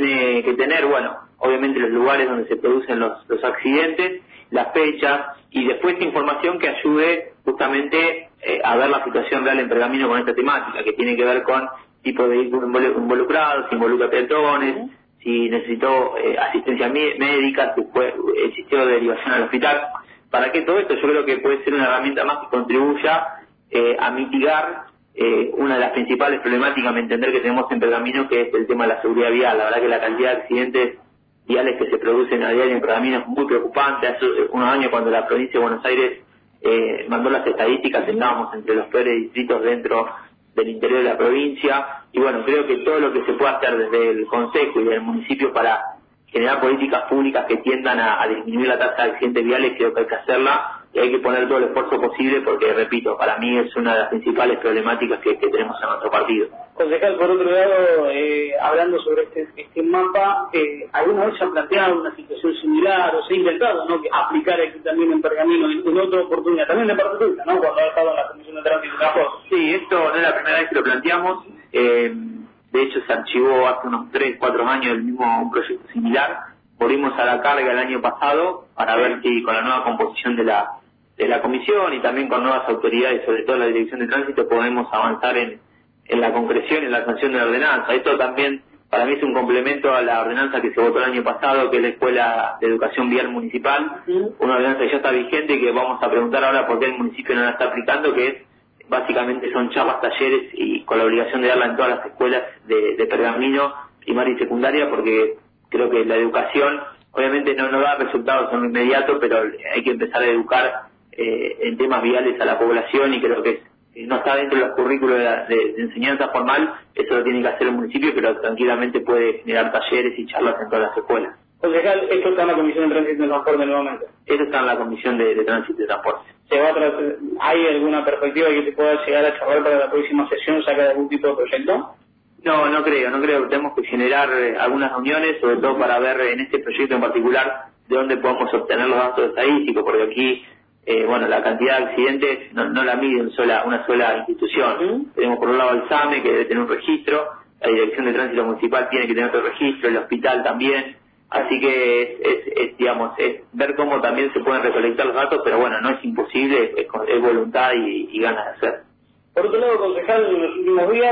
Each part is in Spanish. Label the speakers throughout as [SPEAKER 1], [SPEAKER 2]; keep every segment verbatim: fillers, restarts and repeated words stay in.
[SPEAKER 1] tiene que tener, bueno, obviamente los lugares donde se producen los, los accidentes, las fechas y después información que ayude justamente eh, a ver la situación real en Pergamino con esta temática, que tiene que ver con tipo de vehículos involucrados, si involucra peatones, uh-huh. si necesitó eh, asistencia médica, si fue, existió derivación al hospital. ¿Para qué todo esto? Yo creo que puede ser una herramienta más que contribuya eh, a mitigar eh, una de las principales problemáticas, a entender, que tenemos en Pergamino, que es el tema de la seguridad vial. La verdad que la cantidad de accidentes viales que se producen a diario en Pergamino es muy preocupante. Hace unos años, cuando la provincia de Buenos Aires eh, mandó las estadísticas, estábamos entre los peores distritos dentro del interior de la provincia, y bueno, creo que todo lo que se pueda hacer desde el Consejo y del municipio para generar políticas públicas que tiendan a, a disminuir la tasa de accidentes viales, creo que hay que hacerla y hay que poner todo el esfuerzo posible, porque, repito, para mí es una de las principales problemáticas que, que tenemos en nuestro partido.
[SPEAKER 2] Concejal, por otro lado, eh, hablando sobre este, este mapa, eh, ¿alguna vez se ha planteado una situación similar o se ha intentado, ¿no?, que aplicar aquí también en Pergamino en, en otra oportunidad, también de parte tuya, ¿no?, cuando ha estado en la Comisión de Tránsito y Transporte?
[SPEAKER 1] Sí, esto no es la primera vez que lo planteamos. Eh, de hecho, se archivó hace unos tres, cuatro años el mismo un proyecto similar. Volvimos a la carga el año pasado para ver si con la nueva composición de la de la comisión y también con nuevas autoridades, sobre todo la Dirección de Tránsito, podemos avanzar en, en la concreción, en la sanción de la ordenanza. Esto también para mí es un complemento a la ordenanza que se votó el año pasado, que es la Escuela de Educación Vial Municipal, una ordenanza que ya está vigente y que vamos a preguntar ahora por qué el municipio no la está aplicando, que es básicamente son charlas, talleres, y con la obligación de darla en todas las escuelas de, de Pergamino, primaria y secundaria, porque creo que la educación obviamente no, no da resultados en lo inmediato, pero hay que empezar a educar eh, en temas viales a la población, y creo que si no está dentro de los currículos de, la, de, de enseñanza formal, eso lo tiene que hacer el municipio, pero tranquilamente puede generar talleres y charlas en todas las escuelas.
[SPEAKER 2] Concejal, esto está en la Comisión de Tránsito y Transporte nuevamente.
[SPEAKER 1] Esto está en la Comisión de, de Tránsito y Transporte.
[SPEAKER 2] ¿Se va a tra- ¿Hay alguna perspectiva que se pueda llegar a charlar para la próxima sesión, sacar algún tipo de proyecto?
[SPEAKER 1] No, no creo, no creo. Tenemos que generar eh, algunas reuniones, sobre todo para ver en este proyecto en particular de dónde podemos obtener los datos estadísticos, porque aquí, eh, bueno, la cantidad de accidentes no, no la mide una sola, una sola institución. ¿Mm? Tenemos por un lado el SAME, que debe tener un registro, la Dirección de Tránsito Municipal tiene que tener otro registro, el hospital también. Así que es, es, es, digamos, es ver cómo también se pueden recolectar los datos, pero bueno, no es imposible, es, es voluntad y, y ganas de hacer.
[SPEAKER 2] Por otro lado, concejal, en los últimos días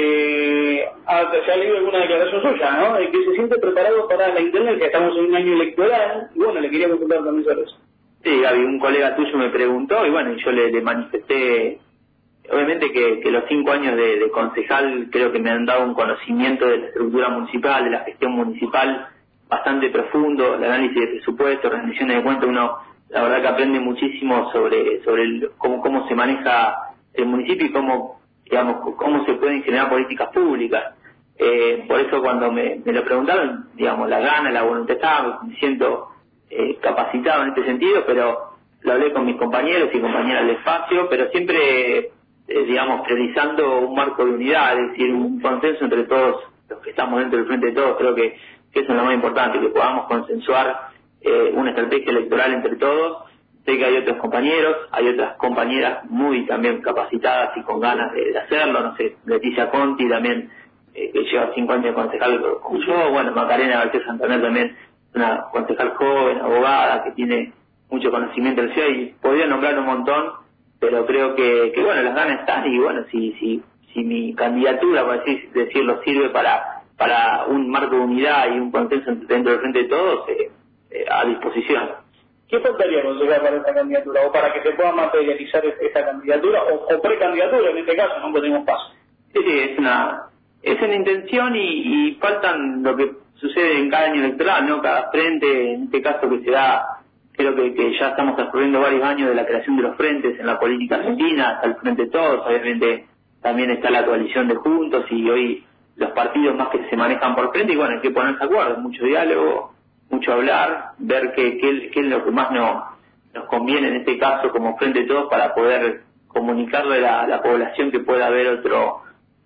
[SPEAKER 2] eh, se ha leído alguna declaración suya, ¿no?, de que se siente preparado para la intendencia. Estamos en un año electoral y bueno, le quería consultar también sobre eso.
[SPEAKER 1] Sí, Gaby, un colega tuyo me preguntó y bueno, yo le, le manifesté, obviamente que, que los cinco años de, de concejal creo que me han dado un conocimiento de la estructura municipal, de la gestión municipal bastante profundo, el análisis de presupuesto, rendiciones de cuentas. Uno la verdad que aprende muchísimo sobre sobre el, cómo cómo se maneja el municipio y cómo, digamos, cómo se pueden generar políticas públicas. Eh, por eso cuando me, me lo preguntaron, digamos, la gana, la voluntad estaba, me siento eh, capacitado en este sentido, pero lo hablé con mis compañeros y compañeras del espacio, pero siempre, eh, digamos, priorizando un marco de unidad, es decir, un consenso entre todos los que estamos dentro del Frente de Todos. Creo que, que eso es lo más importante, que podamos consensuar eh, una estrategia electoral entre todos. Sé que hay otros compañeros, hay otras compañeras muy también capacitadas y con ganas de, de hacerlo, no sé, Leticia Conti también, eh, que lleva cinco años de concejal como yo, bueno, Macarena García Santander también, una concejal joven, abogada, que tiene mucho conocimiento del ciudad, y podría nombrar un montón, pero creo que, que bueno, las ganas están, y bueno, si si si mi candidatura, por así decirlo, sirve para para un marco de unidad y un consenso dentro del Frente de Todos, eh, eh, a disposición.
[SPEAKER 2] ¿Qué faltaría, concejal, para esta candidatura, o para que se pueda materializar esta candidatura, o, o precandidatura en este caso, no tenemos paso?
[SPEAKER 1] Sí, sí, es una, es una intención, y, y faltan lo que sucede en cada año electoral, ¿no? Cada frente, en este caso que se da, creo que, que ya estamos transcurriendo varios años de la creación de los frentes en la política argentina, hasta el Frente de Todos, obviamente también está la coalición de Juntos, y hoy los partidos más que se manejan por frente, y bueno, hay que ponerse de acuerdo, mucho diálogo, mucho hablar, ver qué, qué, qué es lo que más nos, nos conviene en este caso como Frente de Todos, para poder comunicarle a la, a la población que pueda haber otro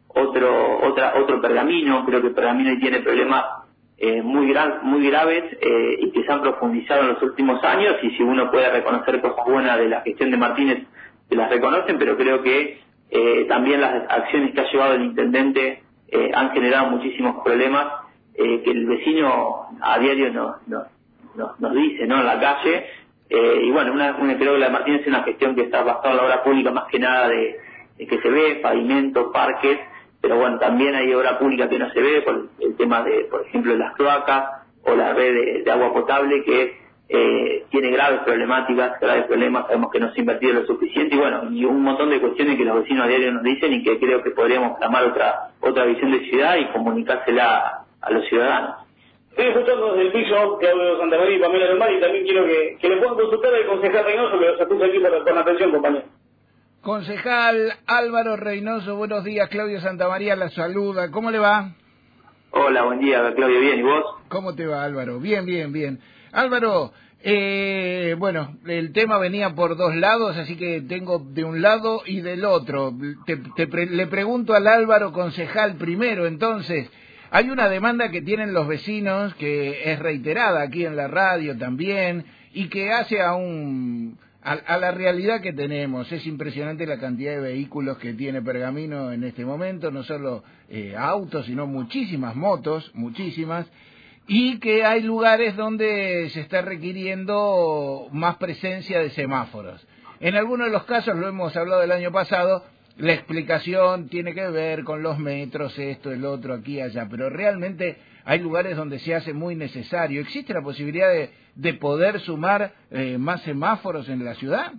[SPEAKER 1] otro otra otro Pergamino. Creo que Pergamino tiene problemas eh, muy gran, muy graves eh, y que se han profundizado en los últimos años, y si uno puede reconocer cosas buenas de la gestión de Martínez, se las reconocen, pero creo que eh, también las acciones que ha llevado el intendente eh, han generado muchísimos problemas. eh, que el vecino a diario nos, nos, nos, nos dice, ¿no?, en la calle. Eh, y bueno, una, una, creo que la de Martínez es una gestión que está basada en la obra pública más que nada de, de que se ve, pavimento, parques, pero bueno, también hay obra pública que no se ve, por el tema de, por ejemplo, las cloacas o la red de, de agua potable que eh, tiene graves problemáticas, graves problemas, sabemos que no se ha invertido lo suficiente y bueno, y un montón de cuestiones que los vecinos a diario nos dicen y que creo que podríamos clamar otra otra visión de ciudad y comunicársela a, a los ciudadanos.
[SPEAKER 2] Estoy escuchando desde el piso Claudio Santamaría y Pamela Lombard y también quiero que, que le puedan consultar al concejal Reynoso que los escucha aquí por, con atención, compañero.
[SPEAKER 3] Concejal Álvaro Reynoso, buenos días. Claudio Santamaría la saluda. ¿Cómo le va?
[SPEAKER 1] Hola, buen día, Claudio. ¿Bien? ¿Y vos?
[SPEAKER 3] ¿Cómo te va, Álvaro? Bien, bien, bien. Álvaro, eh, bueno, el tema venía por dos lados, así que tengo de un lado y del otro. Te, te pre, le pregunto al Álvaro concejal primero, entonces. Hay una demanda que tienen los vecinos que es reiterada aquí en la radio también y que hace a un a, a la realidad que tenemos. Es impresionante la cantidad de vehículos que tiene Pergamino en este momento, no solo eh, autos, sino muchísimas motos, muchísimas, y que hay lugares donde se está requiriendo más presencia de semáforos. En algunos de los casos, lo hemos hablado el año pasado, la explicación tiene que ver con los metros, esto, el otro, aquí, allá, pero realmente hay lugares donde se hace muy necesario. ¿Existe la posibilidad de, de poder sumar eh, más semáforos en la ciudad?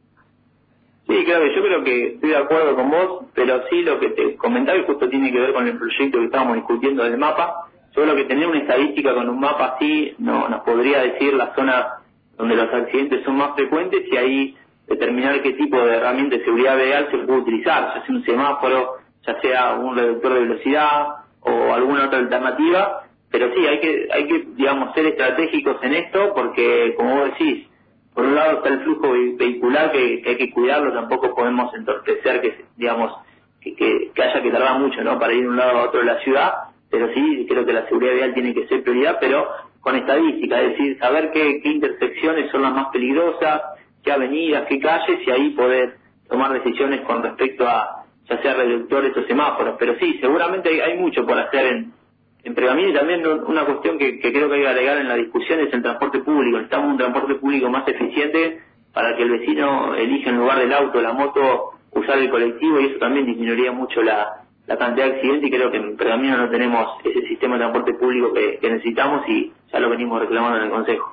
[SPEAKER 1] Sí, claro, yo creo que estoy de acuerdo con vos, pero sí lo que te comentaba y justo tiene que ver con el proyecto que estábamos discutiendo del mapa. Yo creo que tener una estadística con un mapa así no nos podría decir la zona donde los accidentes son más frecuentes y ahí determinar qué tipo de herramienta de seguridad vial se puede utilizar, ya sea un semáforo, ya sea un reductor de velocidad o alguna otra alternativa, pero sí, hay que, hay que digamos, ser estratégicos en esto porque, como vos decís, por un lado está el flujo vehicular que, que hay que cuidarlo, tampoco podemos entorpecer que, digamos, que, que, que haya que tardar mucho, ¿no?, para ir de un lado a otro de la ciudad, pero sí, creo que la seguridad vial tiene que ser prioridad, pero con estadística, es decir, saber qué, qué intersecciones son las más peligrosas, qué avenidas, qué calles, y ahí poder tomar decisiones con respecto a ya sea reductores o semáforos. Pero sí, seguramente hay, hay mucho por hacer en, en Pergamino y también una cuestión que, que creo que hay que agregar en la discusión es el transporte público. Necesitamos un transporte público más eficiente para que el vecino elija en lugar del auto o la moto usar el colectivo y eso también disminuiría mucho la, la cantidad de accidentes y creo que en Pergamino no tenemos ese sistema de transporte público que, que necesitamos y ya lo venimos reclamando en el Consejo.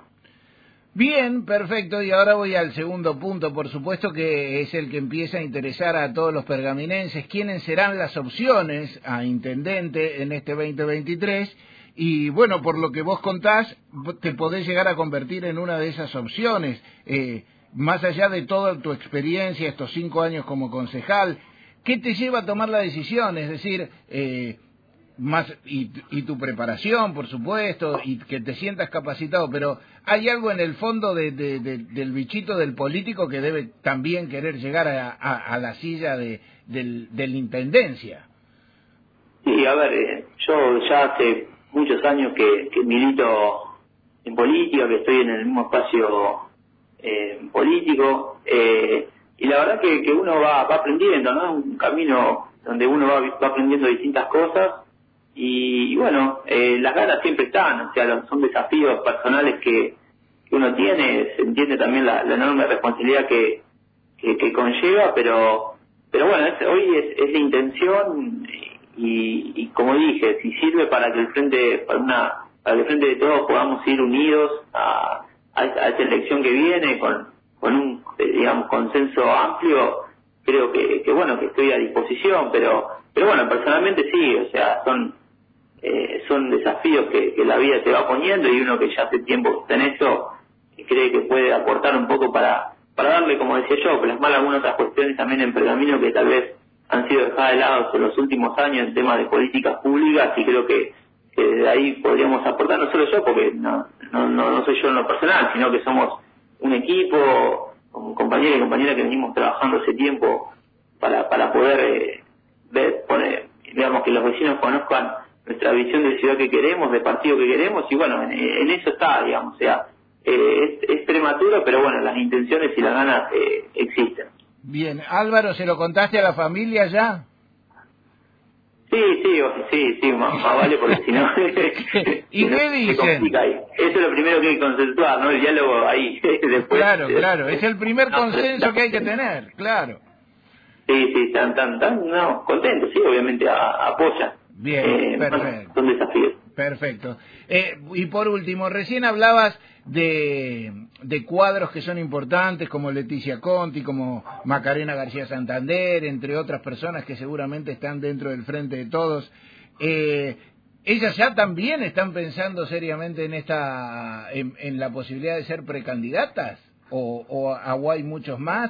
[SPEAKER 3] Bien, perfecto, y ahora voy al segundo punto, por supuesto que es el que empieza a interesar a todos los pergaminenses, quiénes serán las opciones a intendente en este veinte veintitrés, y bueno, por lo que vos contás, te podés llegar a convertir en una de esas opciones, eh, más allá de toda tu experiencia, estos cinco años como concejal, ¿qué te lleva a tomar la decisión? Es decir, eh, más y, y tu preparación, por supuesto, y que te sientas capacitado, pero hay algo en el fondo de, de, de, del bichito del político que debe también querer llegar a, a, a la silla de, del, de la intendencia.
[SPEAKER 1] Sí, a ver, eh, yo ya hace muchos años que, que milito en política, que estoy en el mismo espacio eh, político, eh, y la verdad que, que uno va, va aprendiendo, ¿no? Un camino donde uno va, va aprendiendo distintas cosas. Y, y bueno, eh, las ganas siempre están, o sea, los, son desafíos personales que, que uno tiene, se entiende también la, la enorme responsabilidad que, que, que conlleva, pero pero bueno, es, hoy es, es la intención y, y como dije, si sirve para que el frente, para una, para que el frente de todos podamos ir unidos a, a, a esta elección que viene con, con un, digamos, consenso amplio, creo que, que bueno, que estoy a disposición, pero pero bueno, personalmente sí, o sea, son Eh, son desafíos que, que la vida te va poniendo y uno que ya hace tiempo está en esto cree que puede aportar un poco para para darle, como decía yo, plasmar algunas otras cuestiones también en Pergamino que tal vez han sido dejadas de lado en los últimos años en temas de políticas públicas y creo que, que de ahí podríamos aportar, no solo yo, porque no, no, no, no soy yo en lo personal, sino que somos un equipo, con compañeros y compañeras que venimos trabajando hace tiempo para, para poder eh, ver, poner, digamos, que los vecinos conozcan nuestra visión de ciudad que queremos, de partido que queremos, y bueno, en, en eso está, digamos, o sea, eh, es, es prematuro, pero bueno, las intenciones y las ganas eh, existen.
[SPEAKER 3] Bien, Álvaro, ¿se lo contaste a la familia ya?
[SPEAKER 1] Sí, sí, sí, sí, más, más vale porque si no...
[SPEAKER 3] ¿Y qué dicen?
[SPEAKER 1] Eso es lo primero que hay que consensuar, ¿no? El diálogo ahí. Después,
[SPEAKER 3] claro, claro, es el primer
[SPEAKER 1] no,
[SPEAKER 3] consenso
[SPEAKER 1] la,
[SPEAKER 3] que hay que tener, claro.
[SPEAKER 1] Sí, sí, están tan, tan, no, contentos, sí, obviamente a, apoyan.
[SPEAKER 3] Bien,
[SPEAKER 1] eh,
[SPEAKER 3] perfecto.
[SPEAKER 1] Bueno, son desafíos.
[SPEAKER 3] Perfecto. Eh, y por último, recién hablabas de, de cuadros que son importantes, como Leticia Conti, como Macarena García Santander, entre otras personas que seguramente están dentro del Frente de Todos. Eh, ¿Ellas ya también están pensando seriamente en esta, en, en la posibilidad de ser precandidatas? ¿O, o, o hay muchos más?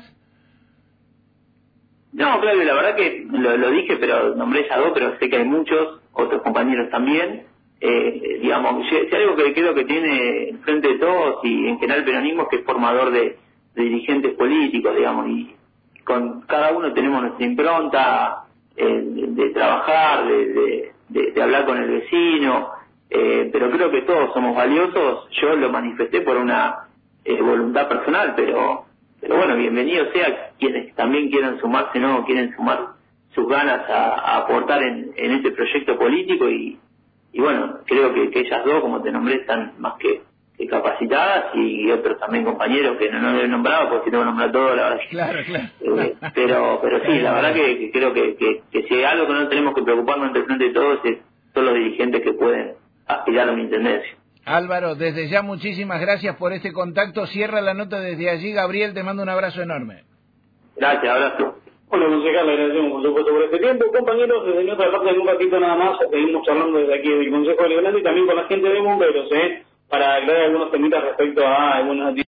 [SPEAKER 1] No, claro, la verdad que lo, lo dije, pero nombré ya dos, pero sé que hay muchos, otros compañeros también. Eh, digamos, si, si algo que creo que tiene el Frente de Todos y en general el peronismo es que es formador de, de dirigentes políticos, digamos, y con cada uno tenemos nuestra impronta eh, de, de trabajar, de, de, de, de hablar con el vecino, eh, pero creo que todos somos valiosos. Yo lo manifesté por una eh, voluntad personal, pero pero bueno, bienvenido sea quienes también quieran sumarse, no quieren sumar sus ganas a, a aportar en, en este proyecto político y y bueno, creo que, que ellas dos, como te nombré, están más que, que capacitadas y otros también compañeros que no, no he nombrado, porque si tengo que nombrar todo, la verdad.
[SPEAKER 3] Claro, claro.
[SPEAKER 1] Eh, pero pero sí, la verdad que, que creo que, que, que si hay algo que no tenemos que preocuparnos ante el Frente de Todos es, son los dirigentes que pueden aspirar a una intendencia.
[SPEAKER 3] Álvaro, desde ya muchísimas gracias por este contacto. Cierra la nota desde allí. Gabriel, te mando un abrazo enorme.
[SPEAKER 1] Gracias, abrazo.
[SPEAKER 2] Bueno, concejal, le agradecemos por supuesto por este tiempo. Compañeros, desde nuestra parte, en un ratito nada más, seguimos charlando desde aquí del Consejo Deliberante y también con la gente de bomberos, ¿eh? Para aclarar algunos temitas respecto a algunas